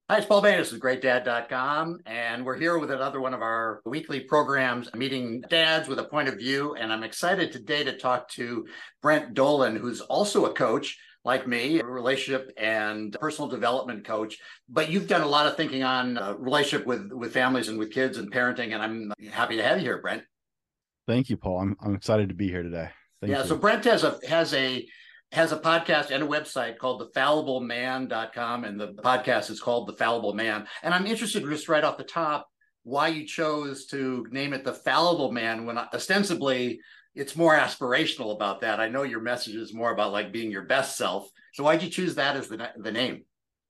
Hi, it's Paul Bain. This is GreatDad.com, and we're here with another one of our weekly programs, meeting dads with a point of view. And I'm excited today to talk to Brent Dolan, who's also a coach like me, a relationship and personal development coach. But you've done a lot of thinking on relationship with families and with kids and parenting, and I'm happy to have you here, Brent. Thank you, Paul. I'm excited to be here today. Yeah, Thank so you. Brent has a podcast and a website called thefallibleman.com, and the podcast is called The Fallible Man. And I'm interested just right off the top why you chose to name it The Fallible Man when ostensibly it's more aspirational about that. I know your message is more about like being your best self. So why'd you choose that as the name?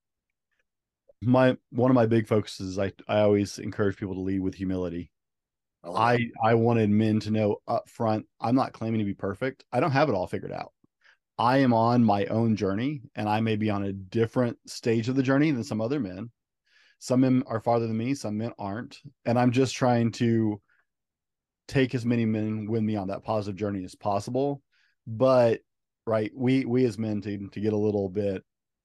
My one of my big focuses, I always encourage people to lead with humility. I love that. I wanted men to know up front, I'm not claiming to be perfect. I don't have it all figured out. I am on my own journey, and I may be on a different stage of the journey than some other men. Some men are farther than me, some men aren't. And I'm just trying to take as many men with me on that positive journey as possible. But right, we as men to get a little bit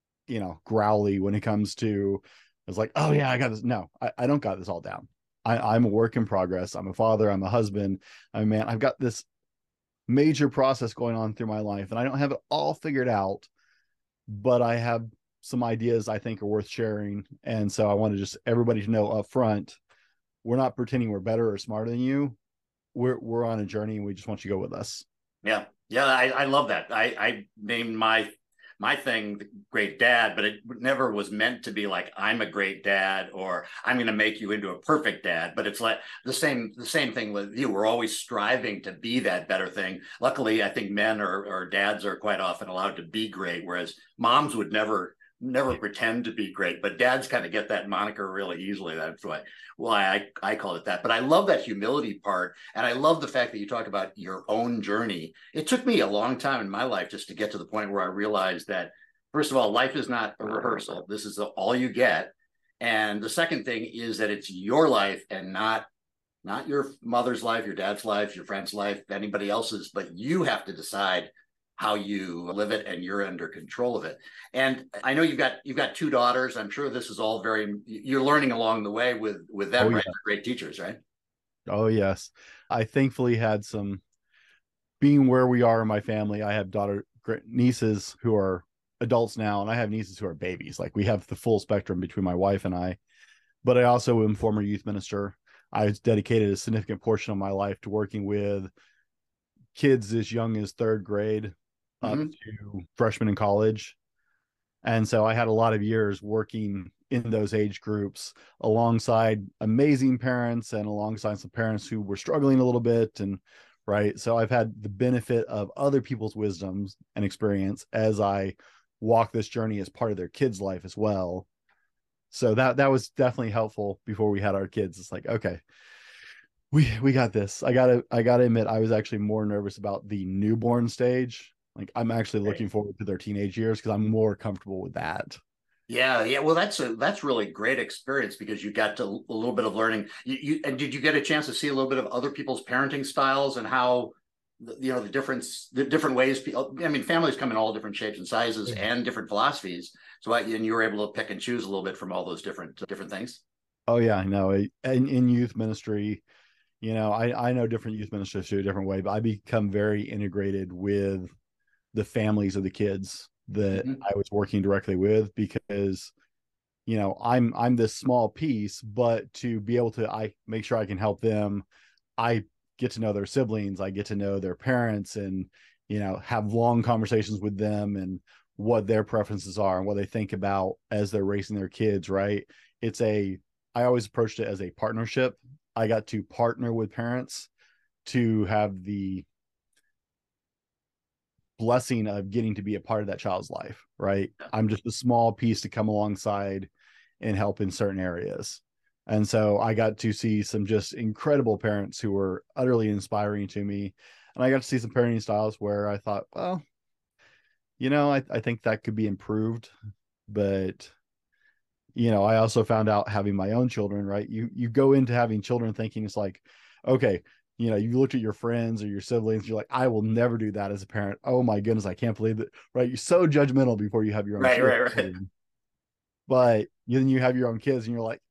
growly when it comes to it's like, oh yeah, I got this. No, I don't got this all down. I'm a work in progress. I'm a father. I'm a husband. I'm a man. I've got this major process going on through my life, and I don't have it all figured out, but I have some ideas I think are worth sharing. And so I want to just everybody to know up front, we're not pretending we're better or smarter than you. We're on a journey, and we just want you to go with us. Yeah. Yeah, I love that. I named my thing the great dad, but it never was meant to be like I'm a great dad or I'm going to make you into a perfect dad. But it's like the same thing with you. We're always striving to be that better thing. Luckily, I think men or dads are quite often allowed to be great, whereas moms would never pretend to be great, but dads kind of get that moniker really easily. That's why I call it that. But I love that humility part. And I love the fact that you talk about your own journey. It took me a long time in my life just to get to the point where I realized that, first of all, life is not a rehearsal. This is all you get. And the second thing is that it's your life and not your mother's life, your dad's life, your friend's life, anybody else's, but you have to decide how you live it and you're under control of it. And I know you've got two daughters. I'm sure this is all very you're learning along the way with Oh them, right? yeah. They're great teachers, right? Oh yes. I thankfully had some being where we are in my family. I have nieces who are adults now, and I have nieces who are babies. Like we have the full spectrum between my wife and I. But I also am former youth minister. I dedicated a significant portion of my life to working with kids as young as third grade up Mm-hmm. to freshmen in college. And so I had a lot of years working in those age groups alongside amazing parents and alongside some parents who were struggling a little bit. And right. So I've had the benefit of other people's wisdoms and experience as I walk this journey as part of their kids' life as well. So that was definitely helpful before we had our kids. It's like, okay, we got this. I gotta admit, I was actually more nervous about the newborn stage. Like I'm actually Right. looking forward to their teenage years because I'm more comfortable with that. Yeah, yeah. Well, that's really great experience because you got to a little bit of learning. And did you get a chance to see a little bit of other people's parenting styles and how the different ways people, I mean, families come in all different shapes and sizes and different philosophies. So and you were able to pick and choose a little bit from all those different things. Oh yeah, I know. In youth ministry, I know different youth ministers do a different way, but I become very integrated with the families of the kids that Mm-hmm. I was working directly with because I'm this small piece, but to be able to I make sure I can help them, I get to know their siblings, I get to know their parents, and have long conversations with them and what their preferences are and what they think about as they're raising their kids, right? It's a I always approached it as a partnership. I got to partner with parents to have the blessing of getting to be a part of that child's life, right? I'm just a small piece to come alongside and help in certain areas. And so I got to see some just incredible parents who were utterly inspiring to me. And I got to see some parenting styles where I thought, well, I think that could be improved. But, I also found out having my own children, right? You go into having children thinking it's like, okay, you looked at your friends or your siblings, you're like, I will never do that as a parent. Oh my goodness, I can't believe it. Right. You're so judgmental before you have your own Right, right, right. children. But then you have your own kids and you're like,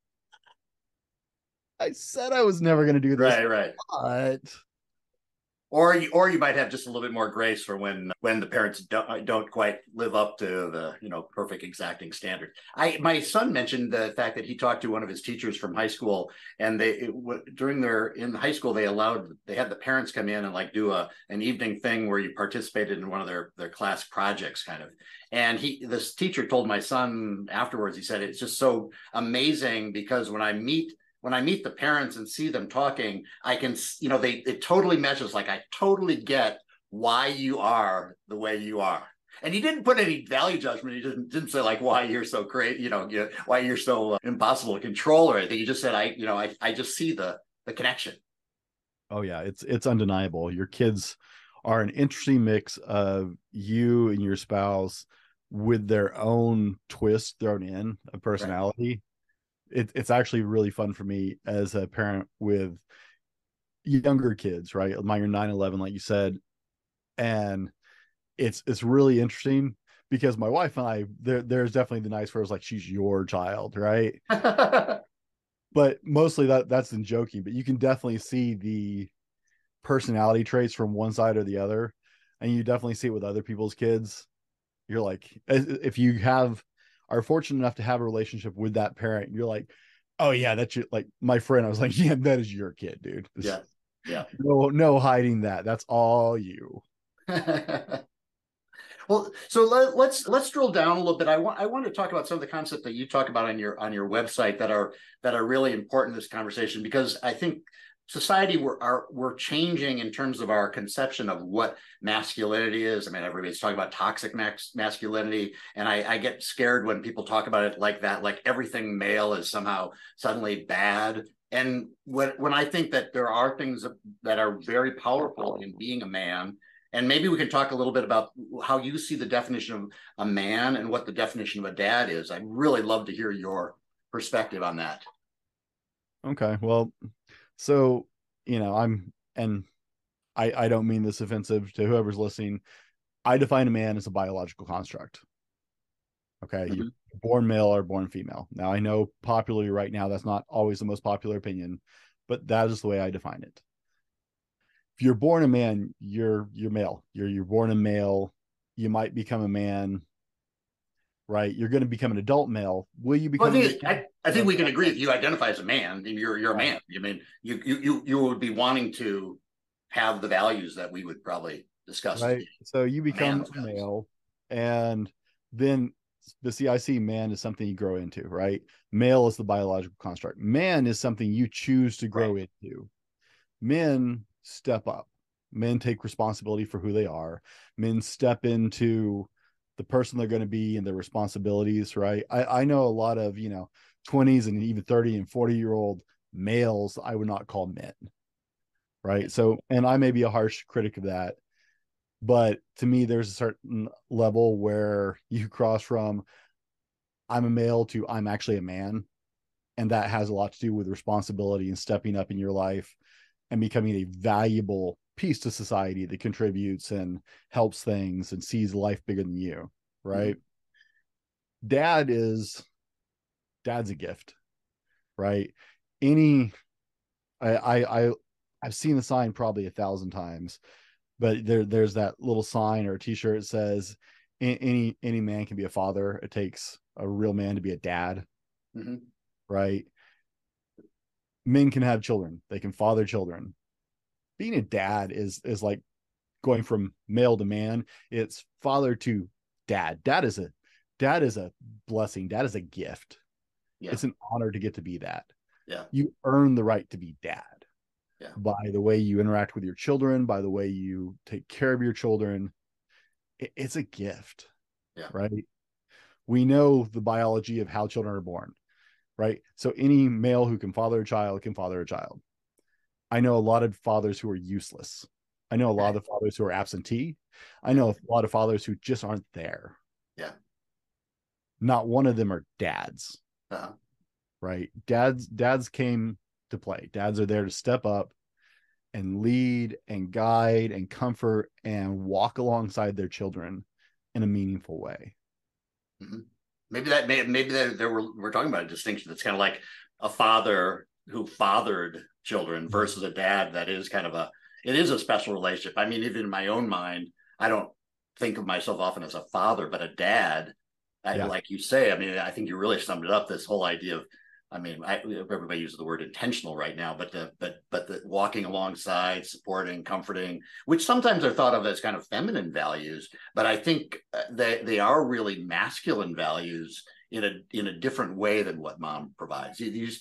I said I was never going to do this, Right, right. but Or you might have just a little bit more grace for when the parents don't quite live up to the perfect exacting standard. I My son mentioned the fact that he talked to one of his teachers from high school, and during their in high school they had the parents come in and like do an evening thing where you participated in one of their class projects kind of. And this teacher told my son afterwards, he said it's just so amazing because when I meet the parents and see them talking, I can, it totally meshes. Like I totally get why you are the way you are. And he didn't put any value judgment. He didn't say like why you're so great, why you're so impossible to control or anything. He just said, I just see the connection. oh yeah, it's undeniable. Your kids are an interesting mix of you and your spouse with their own twist thrown in a Right. personality. It's actually really fun for me as a parent with younger kids, right? Mine are 9, 11, like you said. And it's really interesting because my wife and I, there's definitely the nice where it's like she's your child, right? But mostly that's in joking, but you can definitely see the personality traits from one side or the other. And you definitely see it with other people's kids. You're like, if you are fortunate enough to have a relationship with that parent, you're like, oh yeah, that's your, like my friend. I was like, yeah, that is your kid, dude. Yeah. Yeah. No hiding that. That's all you. Well, so let's drill down a little bit. I want to talk about some of the concepts that you talk about on your website that are really important in this conversation because I think society we're changing in terms of our conception of what masculinity is. I mean, everybody's talking about toxic masculinity, and I get scared when people talk about it like that, like everything male is somehow suddenly bad. And when I think that there are things that are very powerful in being a man, and maybe we can talk a little bit about how you see the definition of a man and what the definition of a dad is. I'd really love to hear your perspective on that. Okay. Well, so, and I don't mean this offensive to whoever's listening. I define a man as a biological construct. Okay. You're Mm-hmm. born male or born female. Now, I know popularly right now, that's not always the most popular opinion, but that is the way I define it. If you're born a man, you're male. You're born a male. You might become a man, right? You're going to become an adult male. Will you Well, become a man? I think we can agree if you identify as a man, you're a Right. man. I mean, you would be wanting to have the values that we would probably discuss as Right. being So you a become man's a values. male, and then the CIC man is something you grow into, right? Male is the biological construct. Man is something you choose to Right. grow into. Men step up. Men take responsibility for who they are. Men step into the person they're going to be and their responsibilities, right? I know a lot of, 20s and even 30 and 40-year-old males I would not call men, Yeah. right? So, and I may be a harsh critic of that, but to me, there's a certain level where you cross from I'm a male to I'm actually a man. And that has a lot to do with responsibility and stepping up in your life and becoming a valuable piece to society that contributes and helps things and sees life bigger than you. Mm-hmm. Right. Dad is dad's a gift. Right. Any I I've seen the sign probably 1,000 times, but there's that little sign or a t-shirt that says any man can be a father. It takes a real man to be a dad, Mm-hmm. right? Men can have children, they can father children. Being a dad is like going from male to man. It's father to dad. Dad is a blessing. Dad is a gift. Yeah. It's an honor to get to be that. Yeah. You earn the right to be dad Yeah. by the way you interact with your children, by the way you take care of your children. It's a gift, Yeah. right? We know the biology of how children are born, right? So any male who can father a child can father a child. I know a lot of fathers who are useless. I know a lot of fathers who are absentee. I Yeah. know a lot of fathers who just aren't there. Yeah. Not one of them are dads, Uh-huh. right? Dads came to play. Dads are there to step up and lead and guide and comfort and walk alongside their children in a meaningful way. Mm-hmm. maybe that there we're talking about a distinction that's kind of like a father who fathered children versus a dad that is kind of a it is a special relationship. I mean, even in my own mind, I don't think of myself often as a father, but a dad. Yeah. Like you say, I mean, I think you really summed it up. This whole idea of, I mean, everybody uses the word intentional right now, but the walking alongside, supporting, comforting, which sometimes are thought of as kind of feminine values, but I think they are really masculine values in a different way than what mom provides.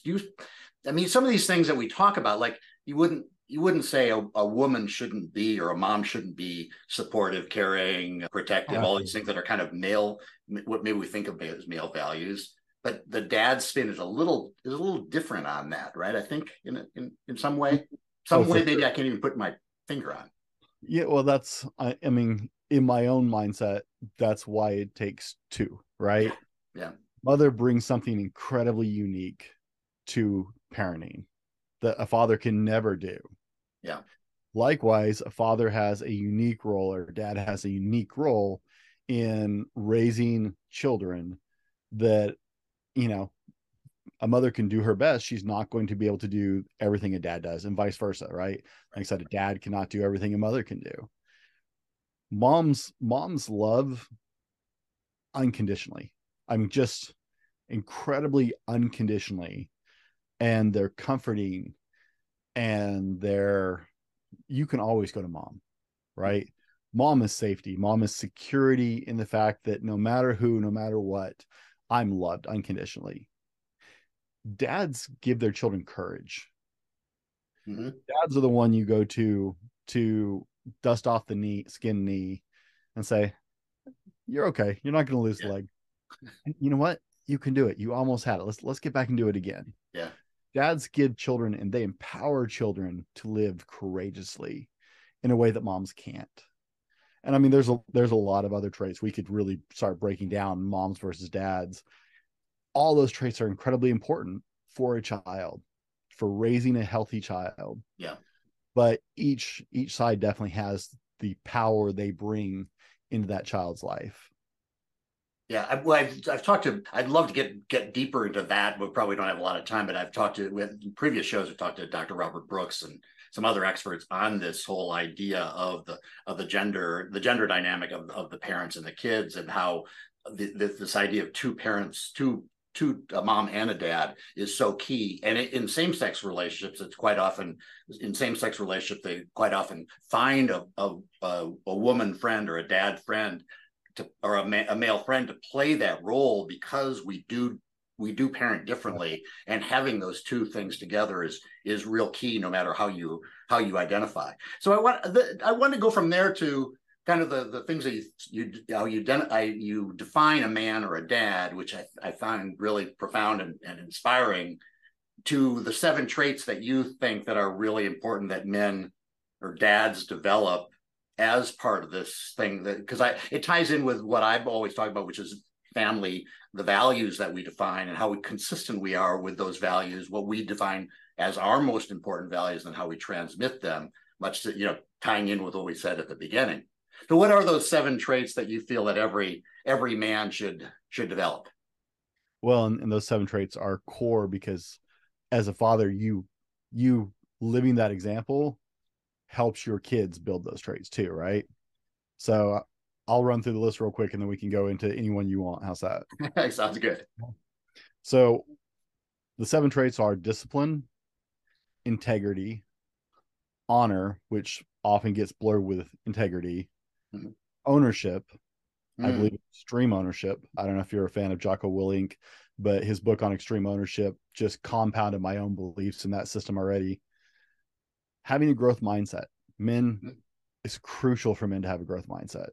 I mean, some of these things that we talk about, like you wouldn't say a woman shouldn't be or a mom shouldn't be supportive, caring, protective, all these things that are kind of male, what maybe we think of as male values. But the dad spin is a little different on that, right? I think in some way, maybe sure. I can't even put my finger on. Yeah, well, that's I mean, in my own mindset, that's why it takes two, right? Yeah. Mother brings something incredibly unique to parenting that a father can never do. Yeah. Likewise, a father has a unique role, or dad has a unique role in raising children that, you know, a mother can do her best. She's not going to be able to do everything a dad does, and vice versa, right? Like I said, a dad cannot do everything a mother can do. Moms love unconditionally. I mean, just incredibly unconditionally, and they're comforting, and you can always go to mom, right? Mom is safety. Mom is security in the fact that no matter who, no matter what, I'm loved unconditionally. Dads give their children courage. Mm-hmm. Dads are the one you go to dust off the skin knee and say, you're okay. You're not going to lose the leg. And you know what? You can do it. You almost had it. Let's get back and do it again. Yeah. Dads give children and they empower children to live courageously in a way that moms can't. And I mean, there's a lot of other traits we could really start breaking down, moms versus dads. All those traits are incredibly important for a child, for raising a healthy child. Yeah. But each side definitely has the power they bring into that child's life. Yeah, I've talked to. I'd love to get deeper into that. We probably don't have a lot of time, but I've talked to with previous shows. I've talked to Dr. Robert Brooks and some other experts on this whole idea of the gender dynamic of the parents and the kids, and how this idea of two parents, a mom and a dad, is so key. And in same-sex relationships, it's quite often in same-sex relationships they quite often find a woman friend or a dad friend or a male friend to play that role, because we do parent differently, and having those two things together is real key, no matter how you identify. So I want to go from there to kind of the things that you define a man or a dad, which I find really profound and inspiring, to the 7 traits that you think that are really important that men or dads develop as part of this thing, that because it ties in with what I've always talked about, which is family, the values that we define and how consistent we are with those values, what we define as our most important values, and how we transmit them, much to, tying in with what we said at the beginning. So what are those 7 traits that you feel that every man should develop? Well, and those 7 traits are core, because as a father, you living that example helps your kids build those traits too, right? So I'll run through the list real quick, and then we can go into anyone you want. How's that? Sounds good. So the 7 traits are discipline, integrity, honor, which often gets blurred with integrity, mm-hmm. ownership. I believe extreme ownership. I don't know if you're a fan of Jocko Willink, but his book on extreme ownership just compounded my own beliefs in that system already. Having a growth mindset. It's crucial for men to have a growth mindset.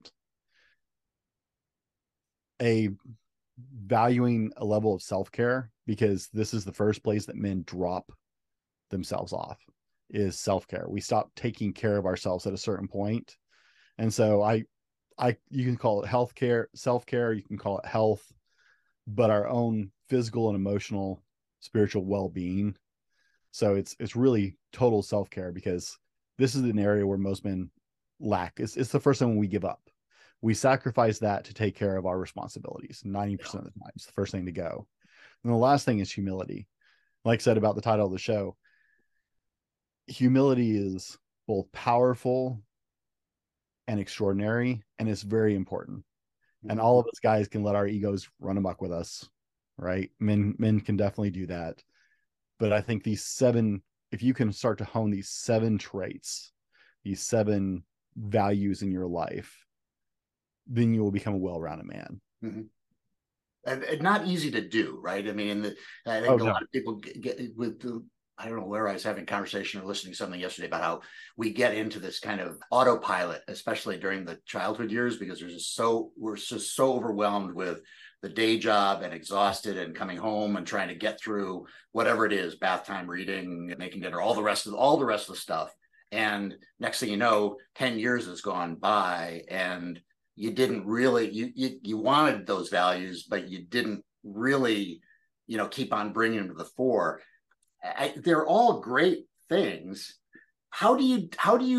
Valuing a level of self-care, because this is the first place that men drop themselves off, is self-care. We stop taking care of ourselves at a certain point. And so you can call it healthcare, self-care, you can call it health, but our own physical and emotional, spiritual well-being. So it's really total self-care, because this is an area where most men lack. It's the first thing when we give up. We sacrifice that to take care of our responsibilities 90% of the time. It's the first thing to go. And the last thing is humility. Like I said about the title of the show, humility is both powerful and extraordinary, and it's very important. And all of us guys can let our egos run amok with us, right? Men can definitely do that. But I think these 7, if you can start to hone these 7 traits, these 7 values in your life, then you will become a well-rounded man. Mm-hmm. And not easy to do, right? I mean, I think a lot of people get with the, I don't know where I was having a conversation or listening to something yesterday about how we get into this kind of autopilot, especially during the childhood years, because we're just so overwhelmed with the day job and exhausted and coming home and trying to get through whatever it is, bath time, reading, making dinner, all the rest of the stuff. And next thing you know, 10 years has gone by and you didn't really, you wanted those values, but you didn't really, keep on bringing them to the fore. They're all great things. How do you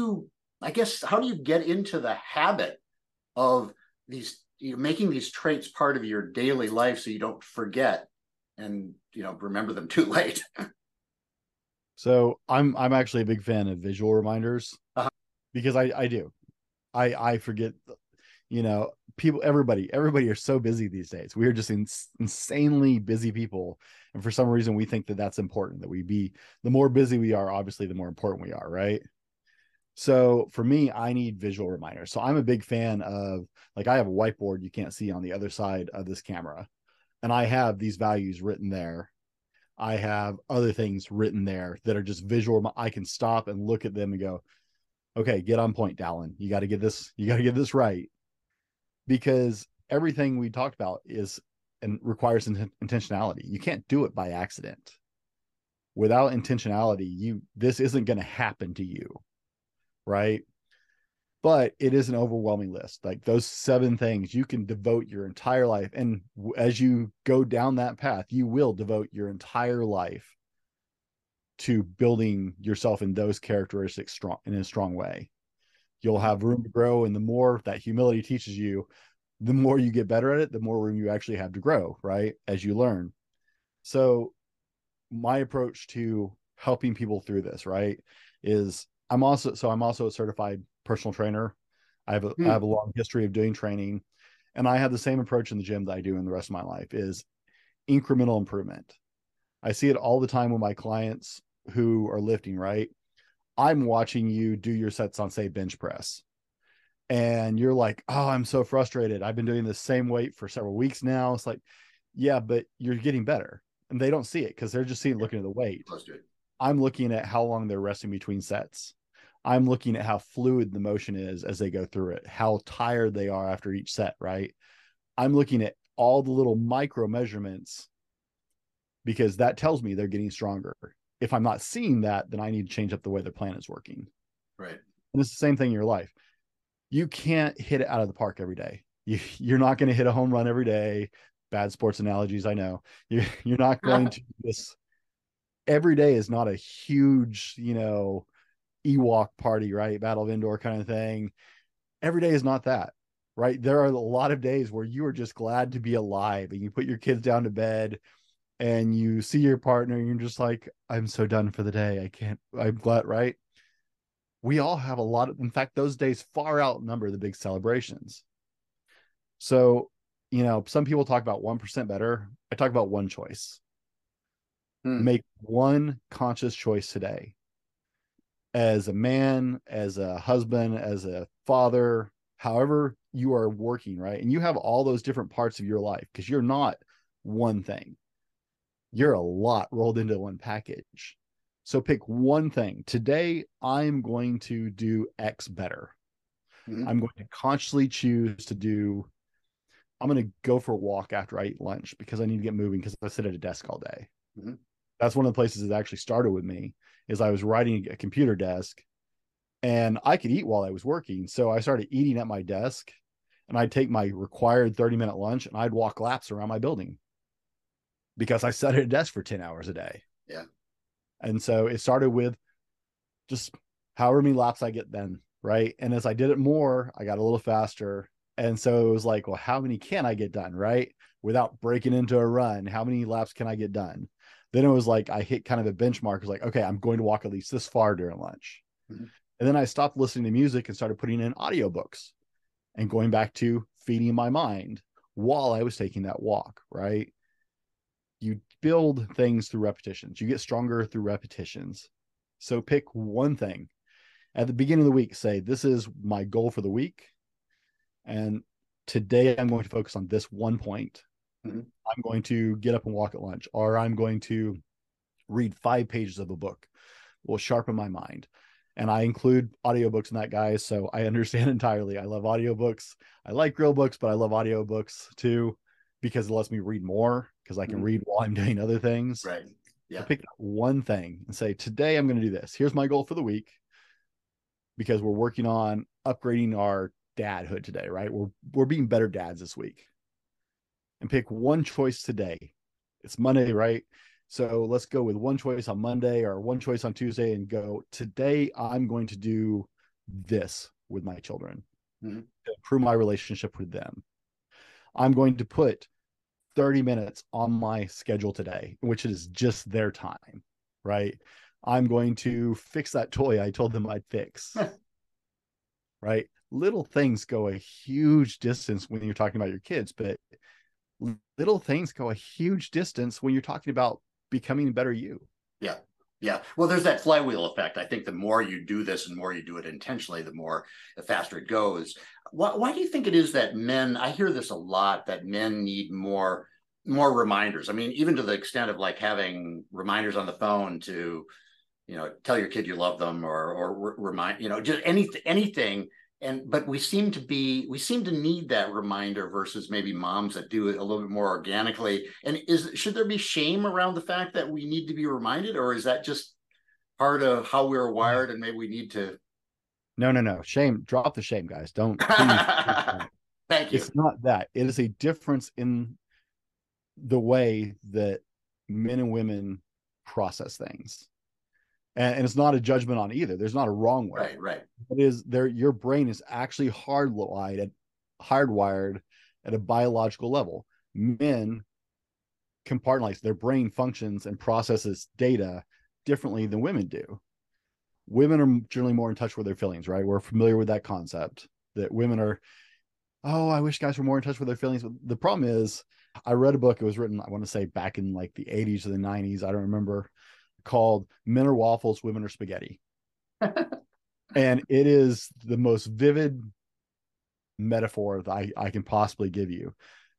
get into the habit of making these traits part of your daily life so you don't forget and remember them too late? So I'm actually a big fan of visual reminders, because I do. I forget, people, everybody are so busy these days. We are just insanely busy people. And for some reason, we think that that's important, that the more busy we are, obviously, the more important we are, right? So for me, I need visual reminders. So I'm a big fan of, like, I have a whiteboard you can't see on the other side of this camera. And I have these values written there. I have other things written there that are just visual. I can stop and look at them and go, okay, get on point, Dallin. You got to get this right. Because everything we talked about is and requires intentionality. You can't do it by accident. Without intentionality, this isn't going to happen to you, right? But it is an overwhelming list. Like those 7 things, you can devote your entire life. And as you go down that path, you will devote your entire life to building yourself in those characteristics in a strong way. You'll have room to grow. And the more that humility teaches you, the more you get better at it, the more room you actually have to grow, right? As you learn. So my approach to helping people through this, right, is I'm also a certified personal trainer. I have a long history of doing training, and I have the same approach in the gym that I do in the rest of my life, is incremental improvement. I see it all the time with my clients who are lifting, right? I'm watching you do your sets on, say, bench press. And you're like, oh, I'm so frustrated. I've been doing the same weight for several weeks now. It's like, yeah, but you're getting better. And they don't see it because they're just looking at the weight. I'm looking at how long they're resting between sets. I'm looking at how fluid the motion is as they go through it, how tired they are after each set, right? I'm looking at all the little micro measurements because that tells me they're getting stronger. If I'm not seeing that, then I need to change up the way their plan is working. Right. And it's the same thing in your life. You can't hit it out of the park every day. You're not going to hit a home run every day. Bad sports analogies, I know. You're not going to do this. Every day is not a huge, Ewok party, right? Battle of Endor kind of thing. Every day is not that, right? There are a lot of days where you are just glad to be alive and you put your kids down to bed and you see your partner and you're just like, I'm so done for the day. I'm glad, right? We all have a lot of, in fact, those days far outnumber the big celebrations. So, some people talk about 1% better. I talk about one choice. Make one conscious choice today. As a man, as a husband, as a father, however you are working, right? And you have all those different parts of your life because you're not one thing. You're a lot rolled into one package. So pick one thing. Today, I'm going to do X better. I'm going to consciously choose I'm going to go for a walk after I eat lunch because I need to get moving because I sit at a desk all day. That's one of the places that actually started with me is I was writing a computer desk and I could eat while I was working. So I started eating at my desk and I'd take my required 30-minute lunch and I'd walk laps around my building because I sat at a desk for 10 hours a day. Yeah. And so it started with just however many laps I get then, right? And as I did it more, I got a little faster. And so it was like, well, how many can I get done, right? Without breaking into a run, how many laps can I get done? Then it was like I hit kind of a benchmark. It was like, okay, I'm going to walk at least this far during lunch. Mm-hmm. And then I stopped listening to music and started putting in audiobooks and going back to feeding my mind while I was taking that walk, right? You build things through repetitions. You get stronger through repetitions. So pick one thing. At the beginning of the week, say, this is my goal for the week. And today I'm going to focus on this one point. Mm-hmm. I'm going to get up and walk at lunch, or I'm going to read 5 pages of a book. Will sharpen my mind. And I include audiobooks in that, guys. So I understand entirely. I love audiobooks. I like real books, but I love audiobooks too, because it lets me read more, because I can read while I'm doing other things. Right. Yeah. So pick one thing and say, today I'm going to do this. Here's my goal for the week, because we're working on upgrading our dadhood today, right? We're being better dads this week. And pick one choice today. It's Monday, right? So let's go with one choice on Monday or one choice on Tuesday and go, today I'm going to do this with my children to improve my relationship with them. I'm going to put 30 minutes on my schedule today, which is just their time, right? I'm going to fix that toy I told them I'd fix, right? Little things go a huge distance when you're talking about your kids, but little things go a huge distance when you're talking about becoming a better you. Yeah. Yeah. Well, there's that flywheel effect. I think the more you do this and more you do it intentionally, the faster it goes. Why do you think it is that men, I hear this a lot, that men need more reminders? I mean, even to the extent of like having reminders on the phone to, tell your kid you love them, or remind, just anything. But we seem to need that reminder versus maybe moms that do it a little bit more organically. And should there be shame around the fact that we need to be reminded, or is that just part of how we're wired and maybe we need to? No. Shame. Drop the shame, guys. Don't. Thank you. It's not that. It is a difference in the way that men and women process things. And it's not a judgment on either. There's not a wrong way. Right. It is there. Your brain is actually hardwired at a biological level. Men compartmentalize. Their brain functions and processes data differently than women do. Women are generally more in touch with their feelings, right? We're familiar with that concept that women are, oh, I wish guys were more in touch with their feelings. But the problem is, I read a book. It was written, I want to say, back in like the 80s or the 90s. I don't remember. Called Men Are Waffles, Women Are Spaghetti. And it is the most vivid metaphor that I can possibly give you.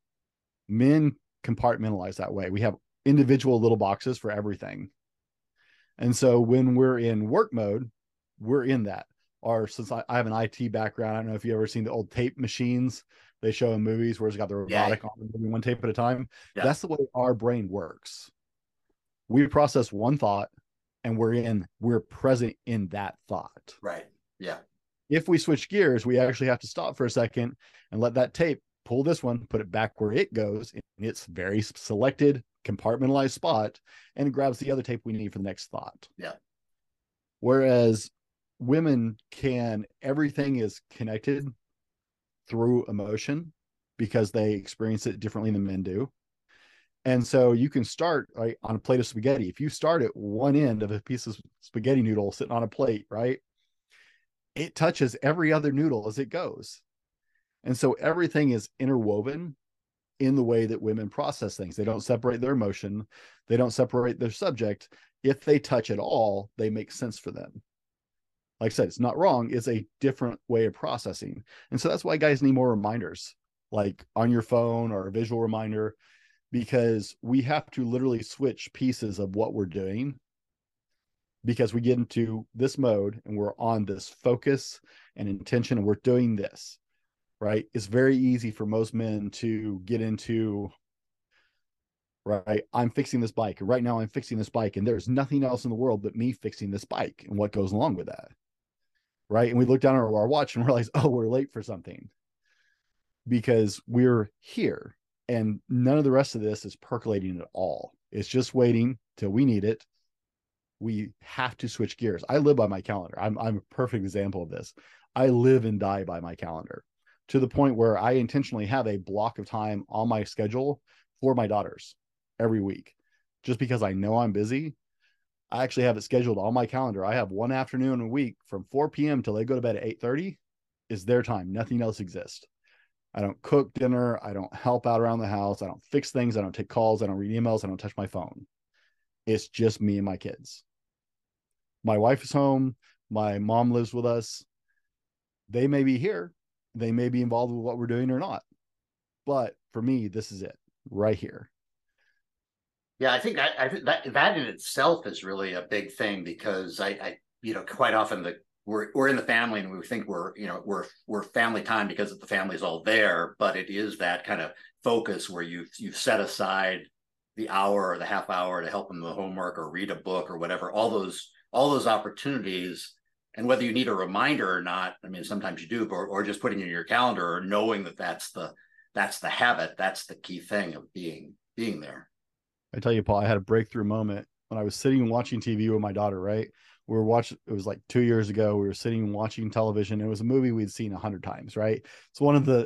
Men compartmentalize that way. We have individual little boxes for everything. And so when we're in work mode, we're in that. Or since I have an IT background, I don't know if you've ever seen the old tape machines they show in movies where it's got the robotic on one tape at a time. Yeah. That's the way our brain works. We process one thought and we're present in that thought. Right. Yeah. If we switch gears, we actually have to stop for a second and let that tape pull this one, put it back where it goes in its very selected, compartmentalized spot, and it grabs the other tape we need for the next thought. Yeah. Whereas women everything is connected through emotion because they experience it differently than men do. And so you can start right on a plate of spaghetti. If you start at one end of a piece of spaghetti noodle sitting on a plate, right, it touches every other noodle as it goes. And so everything is interwoven in the way that women process things. They don't separate their emotion. They don't separate their subject. If they touch at all, they make sense for them. Like I said, it's not wrong. It's a different way of processing. And so that's why guys need more reminders, like on your phone or a visual reminder, because we have to literally switch pieces of what we're doing because we get into this mode and we're on this focus and intention and we're doing this, right? It's very easy for most men to get into, right, I'm fixing this bike. Right now I'm fixing this bike and there's nothing else in the world but me fixing this bike and what goes along with that, right? And we look down at our watch and realize, oh, we're late for something because we're here. And none of the rest of this is percolating at all. It's just waiting till we need it. We have to switch gears. I live by my calendar. I'm a perfect example of this. I live and die by my calendar. to the point where I intentionally have a block of time on my schedule for my daughters every week, just because I know I'm busy. I actually have it scheduled on my calendar. I have one afternoon a week from 4 p.m. till they go to bed at 8:30 is their time. Nothing else exists. I don't cook dinner. I don't help out around the house. I don't fix things. I don't take calls. I don't read emails. I don't touch my phone. It's just me and my kids. My wife is home. My mom lives with us. They may be here. They may be involved with what we're doing or not. But for me, this is it right here. Yeah, I think that in itself is really a big thing, because quite often we're in the family and we think we're family time because the family's all there, but it is that kind of focus where you've set aside the hour or the half hour to help them with homework or read a book or whatever, all those opportunities. And whether you need a reminder or not, I mean, sometimes you do, or just putting it in your calendar, or knowing that that's the habit, that's the key thing of being there. I tell you, Paul, I had a breakthrough moment when I was sitting and watching TV with my daughter, right? We were watching, it was like 2 years ago. We were sitting and watching television. It was a movie we'd seen 100 times, right? It's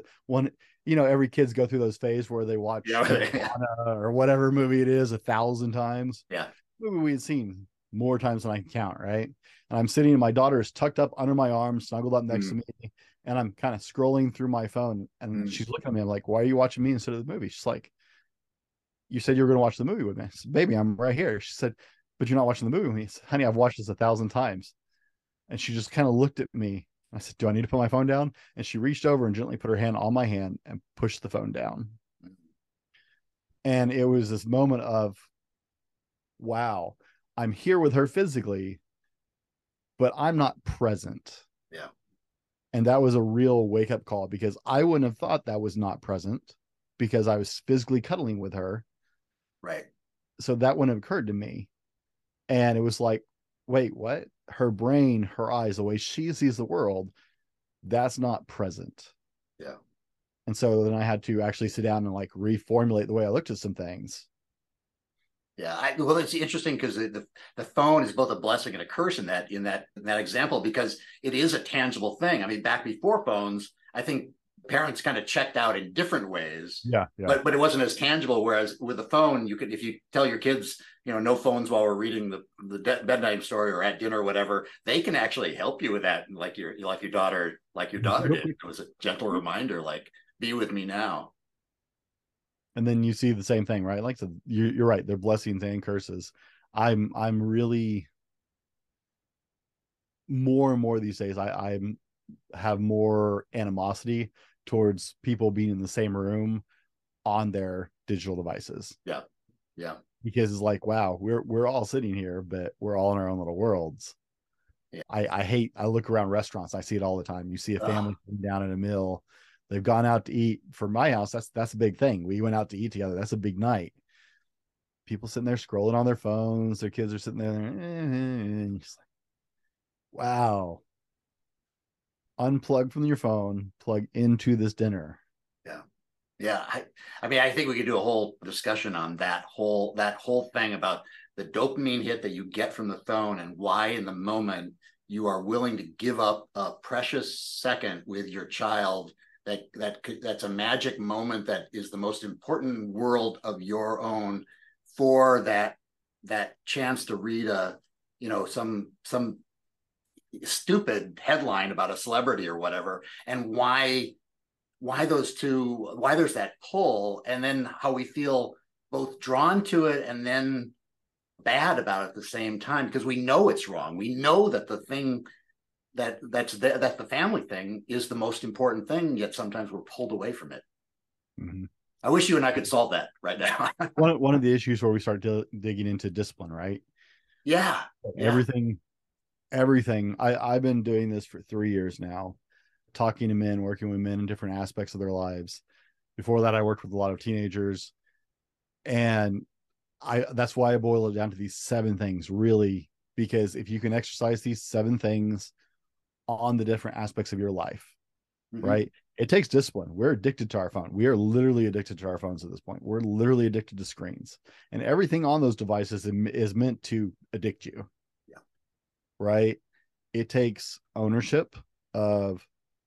every kids go through those phases where they watch or whatever movie it is 1,000 times. Yeah. Movie we had seen more times than I can count, right? And I'm sitting and my daughter is tucked up under my arm, snuggled up next to me. And I'm kind of scrolling through my phone and she's looking at me. I'm like, why are you watching me instead of the movie? She's like, you said you were going to watch the movie with me. I said, baby, I'm right here. She said, but you're not watching the movie with me. I said, honey, I've watched this 1,000 times. And she just kind of looked at me. I said, do I need to put my phone down? And she reached over and gently put her hand on my hand and pushed the phone down. And it was this moment of, wow, I'm here with her physically, but I'm not present. Yeah. And that was a real wake up call, because I wouldn't have thought that was not present, because I was physically cuddling with her. Right. So that wouldn't have occurred to me. And it was like, wait, what? Her brain, her eyes, the way she sees the world, that's not present. Yeah. And so then I had to actually sit down and like reformulate the way I looked at some things. Yeah, well, it's interesting because the phone is both a blessing and a curse in that example, because it is a tangible thing. I mean, back before phones, I think parents kind of checked out in different ways. Yeah. But it wasn't as tangible. Whereas with the phone, you could, if you tell your kids, no phones while we're reading the bedtime story or at dinner or whatever, they can actually help you with that. Like your daughter did. It was a gentle reminder, like, be with me now. And then you see the same thing, right? Like, you're right. They're blessings and curses. I'm really more and more these days. I have more animosity towards people being in the same room on their digital devices. Yeah. Yeah. Because it's like, wow, we're all sitting here, but we're all in our own little worlds. Yeah. I look around restaurants, I see it all the time. You see a family sitting down at a meal. They've gone out to eat. For my house, that's a big thing. We went out to eat together. That's a big night. People sitting there scrolling on their phones. Their kids are sitting there. And just like, wow. Unplug from your phone, plug into this dinner. Yeah. Yeah. I mean, I think we could do a whole discussion on that whole thing about the dopamine hit that you get from the phone, and why in the moment you are willing to give up a precious second with your child. That's a magic moment that is the most important world of your own, for that chance to read some stupid headline about a celebrity or whatever, and why there's that pull, and then how we feel both drawn to it and then bad about it at the same time, because we know it's wrong. We know that the thing that the family thing is the most important thing, yet sometimes we're pulled away from it. Mm-hmm. I wish you and I could solve that right now. one of the issues where we start digging into discipline, right? Yeah. Everything. I've been doing this for 3 years now, talking to men, working with men in different aspects of their lives. Before that, I worked with a lot of teenagers, and that's why I boil it down to these 7 things, really, because if you can exercise these 7 things on the different aspects of your life, mm-hmm. right? It takes discipline. We're addicted to our phone. We are literally addicted to our phones at this point. We're literally addicted to screens, and everything on those devices is meant to addict you. Yeah. Right. It takes ownership of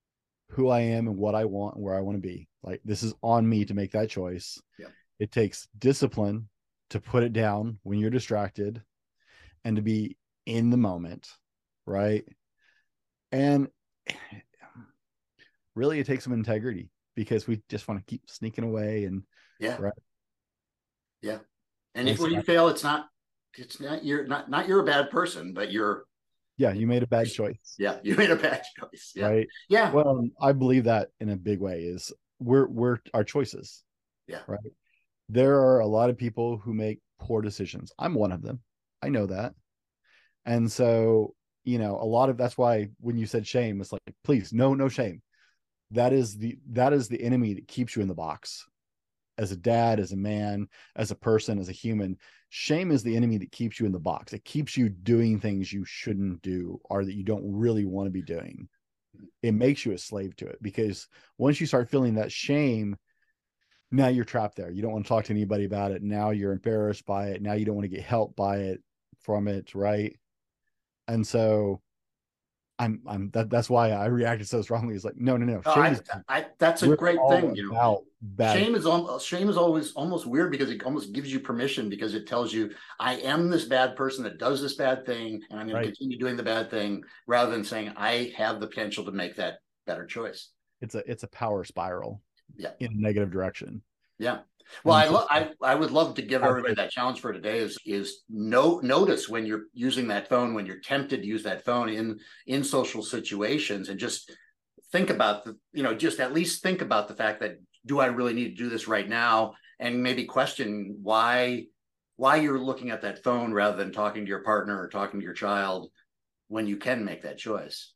who I am and what I want and where I want to be. Like, this is on me to make that choice. Yeah. It takes discipline to put it down when you're distracted and to be in the moment, right? And really, it takes some integrity because we just want to keep sneaking away and Yeah. right. Yeah. And And if so, when you fail, it's not you're a bad person, but yeah, you made a bad choice, yeah, you made a bad choice. Yeah. right? Yeah. Well, I believe that in a big way is we're our choices, Yeah. right? There are a lot of people who make poor decisions. I'm one of them. I know that. And so, a lot of that's why when you said shame, it's like, please, no shame. That is the enemy that keeps you in the box. As a dad, as a man, as a person, as a human, shame is the enemy that keeps you in the box. It keeps you doing things you shouldn't do or that you don't really want to be doing. It makes you a slave to it because once you start feeling that shame, now you're trapped there. You don't want to talk to anybody about it. Now you're embarrassed by it. Now you don't want to get help by it from it, right? And so that's why I reacted so strongly. It's like, no. Oh, Shame is that's a we're great all thing. about bad. Shame is always almost weird because it almost gives you permission because it tells you I am this bad person that does this bad thing and I'm going to Right. continue doing the bad thing rather than saying I have the potential to make that better choice. It's a power spiral Yeah. in a negative direction. Yeah. Well, And so I would love to give I everybody that challenge for today is notice when you're using that phone, when you're tempted to use that phone in social situations, and just think about just at least think about the fact that do I really need to do this right now, and maybe question why you're looking at that phone rather than talking to your partner or talking to your child when you can make that choice.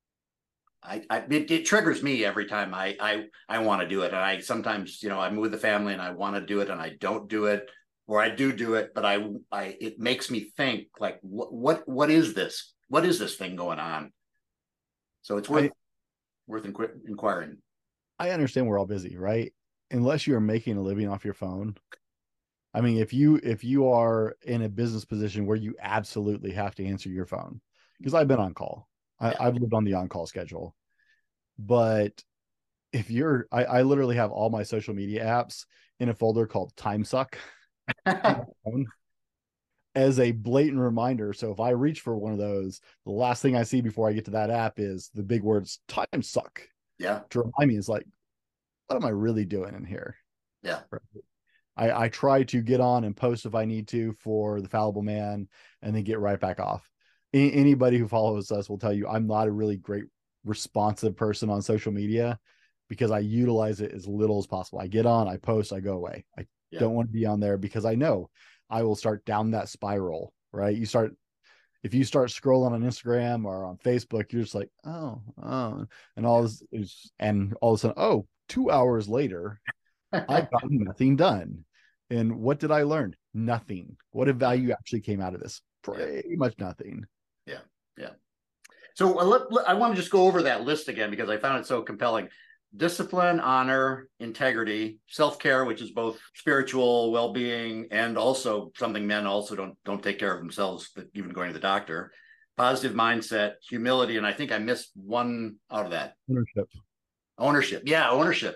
It triggers me every time I want to do it, and I sometimes I'm with the family and I want to do it and I don't do it, or I do it, but I it makes me think like what is this? What is this thing going on? So it's I worth inquiring. I understand we're all busy, right? Unless you are making a living off your phone. I mean, if you are in a business position where you absolutely have to answer your phone, because I've been on call. Yeah. I've lived on the on-call schedule. But if I literally have all my social media apps in a folder called Time Suck on my phone as a blatant reminder. So if I reach for one of those, the last thing I see before I get to that app is the big words time suck Yeah. to remind me is like, what am I really doing in here? Yeah. I try to get on and post if I need to for the fallible man and then get right back off. Anybody who follows us will tell you I'm not a really great responsive person on social media because I utilize it as little as possible. I get on, I post, I go away. I don't want to be on there because I know I will start down that spiral, right? If you start scrolling on Instagram or on Facebook, you're just like, oh, and all this is, and all of a sudden, 2 hours later, I've gotten nothing done. And what did I learn? Nothing. What a value actually came out of this? Pretty much nothing. Yeah. Yeah. So I want to just go over that list again because I found it so compelling. Discipline, honor, integrity, self-care, which is both spiritual well-being and also something men also don't take care of themselves, even going to the doctor. Positive mindset, humility, and I think I missed one out of that. Ownership. Ownership. Yeah, ownership.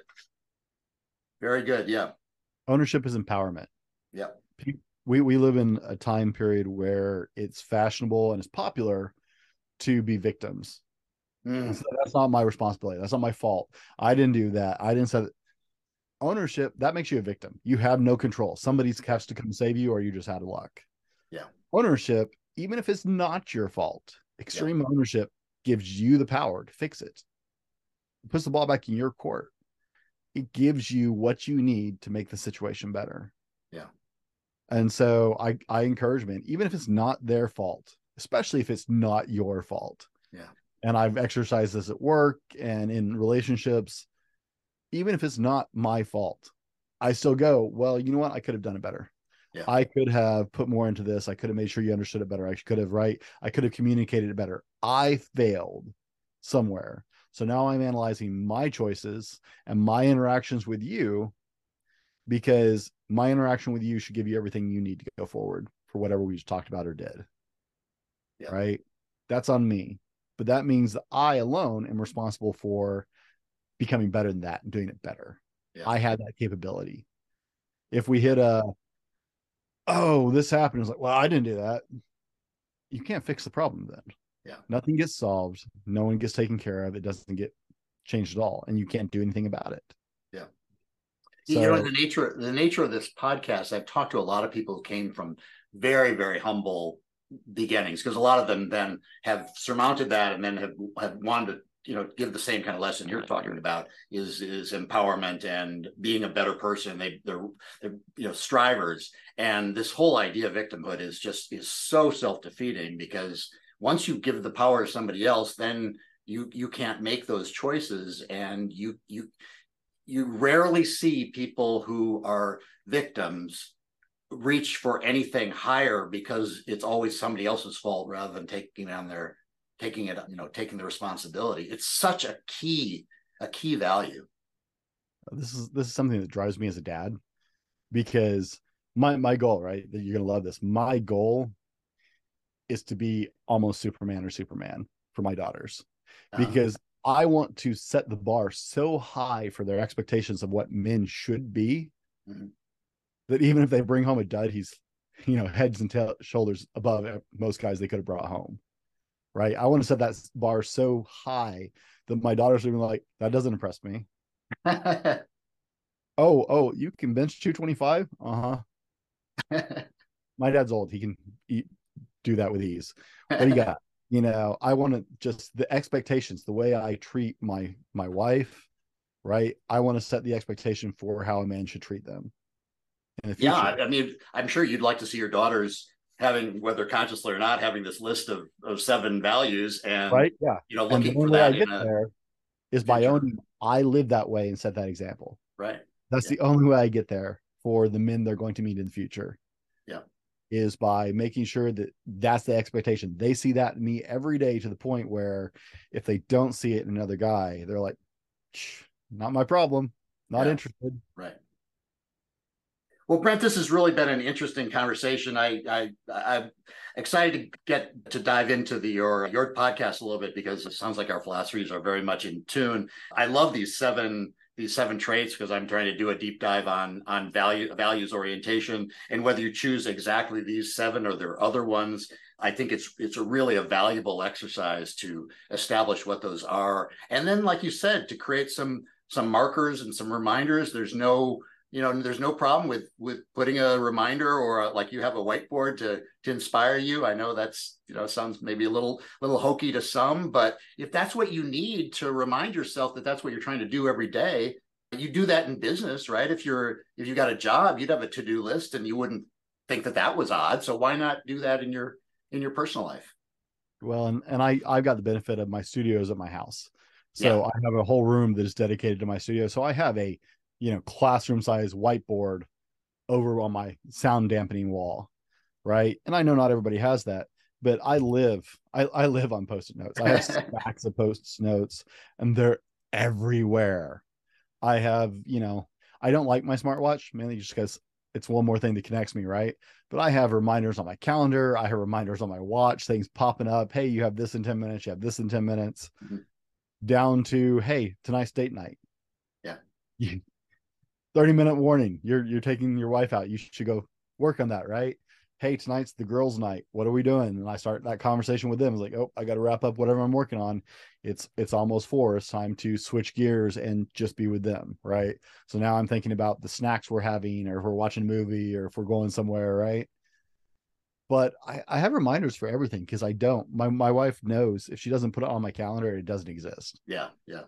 Very good. Yeah. Ownership is empowerment. Yeah. We live in a time period where it's fashionable and it's popular to be victims. So that's not my responsibility. That's not my fault. I didn't do that. I didn't say that. Ownership, that makes you a victim. You have no control. Somebody has to come save you or you just out of luck. Yeah. Ownership, even if it's not your fault, extreme ownership gives you the power to fix it. It puts the ball back in your court. It gives you what you need to make the situation better. Yeah. And so I encourage men, even if it's not their fault, especially if it's not your fault. Yeah. And I've exercised this at work and in relationships, even if it's not my fault, I still go, well, you know what? I could have done it better. Yeah. I could have put more into this. I could have made sure you understood it better. I could have, right? I could have communicated it better. I failed somewhere. So now I'm analyzing my choices and my interactions with you because my interaction with you should give you everything you need to go forward for whatever we just talked about or did. Yeah. Right? That's on me. But that means that I alone am responsible for becoming better than that and doing it better. Yeah. I had that capability. If we hit oh, this happened, it's like, well, I didn't do that. You can't fix the problem then. Yeah. Nothing gets solved. No one gets taken care of. It doesn't get changed at all. And you can't do anything about it. Yeah. So, you know, the nature of this podcast, I've talked to a lot of people who came from very, very humble beginnings, because a lot of them then have surmounted that and then have wanted to, you know, give the same kind of lesson you're talking about, is empowerment and being a better person. They're you know, strivers. And this whole idea of victimhood is so self-defeating, because once you give the power to somebody else, then you can't make those choices, and you rarely see people who are victims reach for anything higher, because it's always somebody else's fault rather than taking the responsibility. It's such a key value. this is something that drives me as a dad, because my goal, right, that you're gonna love this. My goal is to be almost Superman for my daughters, because I want to set the bar so high for their expectations of what men should be, that even if they bring home a dud, he's, you know, heads and shoulders above most guys they could have brought home. Right. I want to set that bar so high that my daughters are even like, that doesn't impress me. Oh, you can bench 225? My dad's old. He can do that with ease. What do you got? You know, I want to just the expectations, the way I treat my wife, right? I want to set the expectation for how a man should treat them in the future. Yeah, I mean, I'm sure you'd like to see your daughters having, whether consciously or not, having this list of 7 values, and right, yeah, you know, looking for that that I get there is by owning I live that way and set that example. Right. That's the only way I get there for the men they're going to meet in the future. Yeah. Is by making sure that that's the expectation. They see that in me every day, to the point where if they don't see it in another guy, they're like, not my problem, not interested. Right. Well, Brent, this has really been an interesting conversation. I'm excited to get to dive into your podcast a little bit, because it sounds like our philosophies are very much in tune. I love these seven traits, because I'm trying to do a deep dive on values orientation, and whether you choose exactly these 7 or there are other ones, I think it's really a valuable exercise to establish what those are, and then, like you said, to create some markers and some reminders. There's no problem with putting a reminder, or like you have a whiteboard to inspire you. I know that's, you know, sounds maybe a little hokey to some, but if that's what you need to remind yourself that that's what you're trying to do every day, you do that in business, right? If you got a job, you'd have a to-do list, and you wouldn't think that was odd. So why not do that in your personal life? Well, and I've got the benefit of my studios at my house. So I have a whole room that is dedicated to my studio. So I have a, you know, classroom size whiteboard over on my sound dampening wall. Right. And I know not everybody has that, but I live on Post-it notes. I have stacks of Post-it notes, and they're everywhere. I have, you know, I don't like my smartwatch, mainly just because it's one more thing that connects me. Right. But I have reminders on my calendar. I have reminders on my watch, things popping up. Hey, you have this in 10 minutes. You have this in 10 minutes. Down to, hey, tonight's date night. Yeah. 30-minute warning. You're taking your wife out. You should go work on that, right? Hey, tonight's the girls' night. What are we doing? And I start that conversation with them. It's like, oh, I got to wrap up whatever I'm working on. It's almost 4. It's time to switch gears and just be with them, right? So now I'm thinking about the snacks we're having, or if we're watching a movie, or if we're going somewhere, right? But I have reminders for everything, because I don't. My wife knows if she doesn't put it on my calendar, it doesn't exist. Yeah.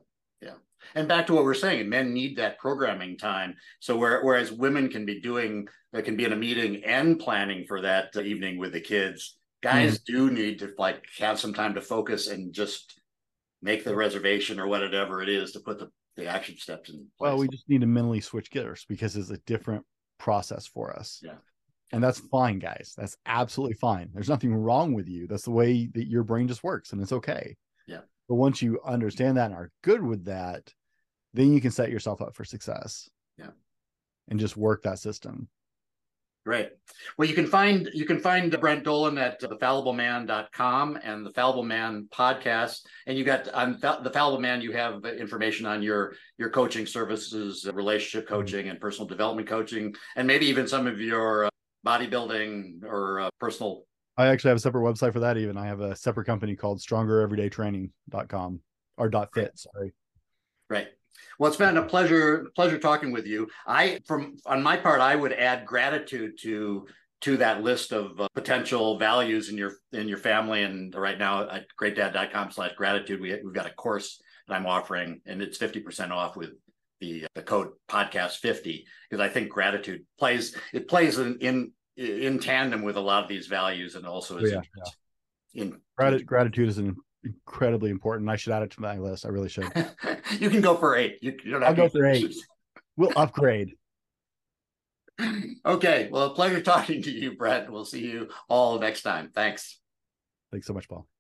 And back to what we're saying, men need that programming time. So whereas women can be in a meeting and planning for that evening with the kids, guys do need to like have some time to focus and just make the reservation or whatever it is to put the action steps in place. Well, we just need to mentally switch gears, because it's a different process for us. Yeah. And that's fine, guys. That's absolutely fine. There's nothing wrong with you. That's the way that your brain just works, and it's okay. Yeah. But once you understand that and are good with that, then you can set yourself up for success. Yeah. And just work that system. Great. Well, you can find Brent Dolan at thefallibleman.com and the Fallible Man podcast. And you got on the Fallible Man, you have information on your coaching services, relationship coaching and personal development coaching, and maybe even some of your bodybuilding or personal. I actually have a separate website for that. Even I have a separate company called strongereverydaytraining.com or .fit. Sorry. Right. Well, it's been a pleasure talking with you. On my part, I would add gratitude to that list of potential values in your family. And right now at greatdad.com/gratitude, we've got a course that I'm offering, and it's 50% off with the code podcast 50, because I think gratitude plays in tandem with a lot of these values, and also is gratitude is incredibly important. I should add it to my list. I really should. You can go for 8. You don't have I'll go for 8. We'll upgrade. Okay. Well, a pleasure talking to you, Brett. We'll see you all next time. Thanks. Thanks so much, Paul.